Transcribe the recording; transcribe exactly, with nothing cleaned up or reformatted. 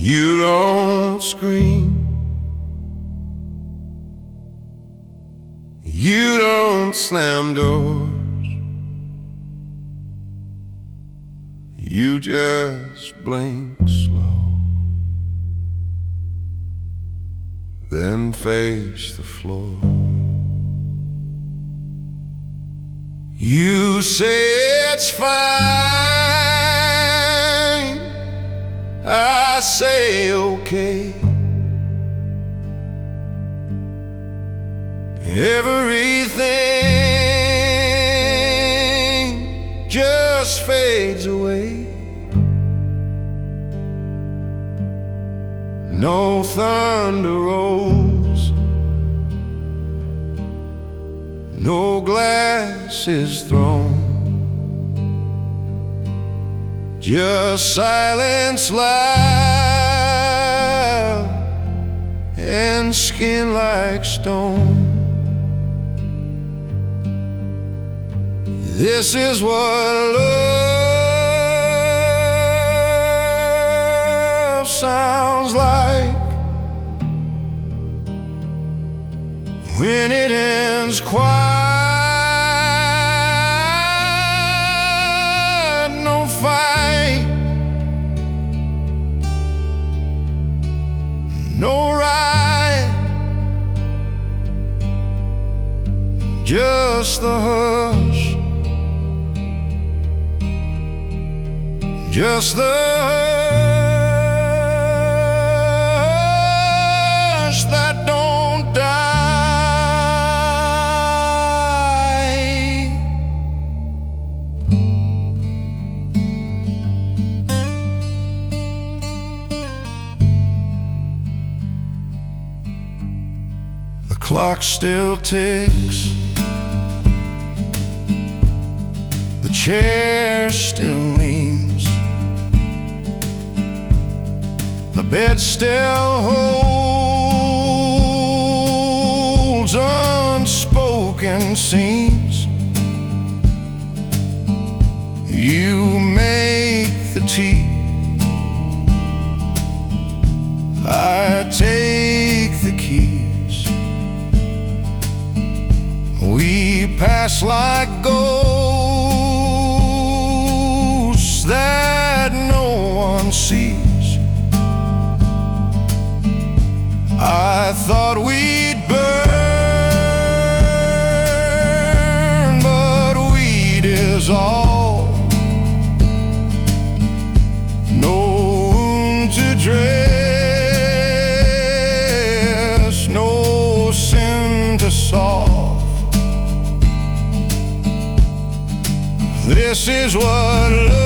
You don't scream, you don't slam doors, you just blink slow, then face the floor. You say it's fine, I say okay. Everything just fades away. No thunder rolls, no glass is thrown, just silence loud and skin like stone. This is what love sounds like when it ends quiet. No fight, no riot, just the hush, just the hush that don't die. The clock still ticks, the chair still leans, the bed still holds unspoken scenes. You make the tea, I take the keys. We pass like ghosts that no one sees. I thought we'd burn, but we dissolve. No wound to dress, no sin to solve. This is what love